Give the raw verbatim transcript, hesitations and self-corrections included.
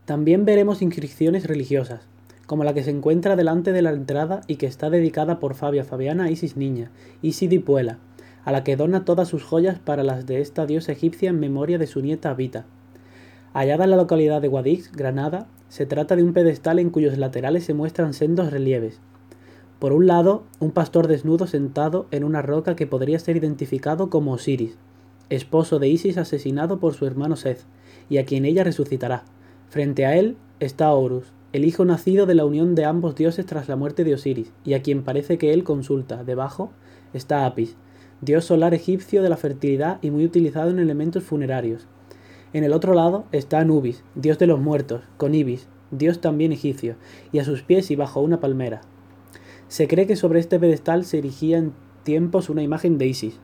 También veremos inscripciones religiosas, como la que se encuentra delante de la entrada y que está dedicada por Fabia Fabiana a Isis Niña, Isidipuela, a la que dona todas sus joyas para las de esta diosa egipcia en memoria de su nieta Abita. Hallada en la localidad de Guadix, Granada, se trata de un pedestal en cuyos laterales se muestran sendos relieves. Por un lado, un pastor desnudo sentado en una roca que podría ser identificado como Osiris, esposo de Isis asesinado por su hermano Seth, y a quien ella resucitará. Frente a él está Horus, el hijo nacido de la unión de ambos dioses tras la muerte de Osiris, y a quien parece que él consulta. Debajo está Apis, dios solar egipcio de la fertilidad y muy utilizado en elementos funerarios. En el otro lado está Anubis, dios de los muertos, con Ibis, dios también egipcio, y a sus pies y bajo una palmera. Se cree que sobre este pedestal se erigía en tiempos una imagen de Isis,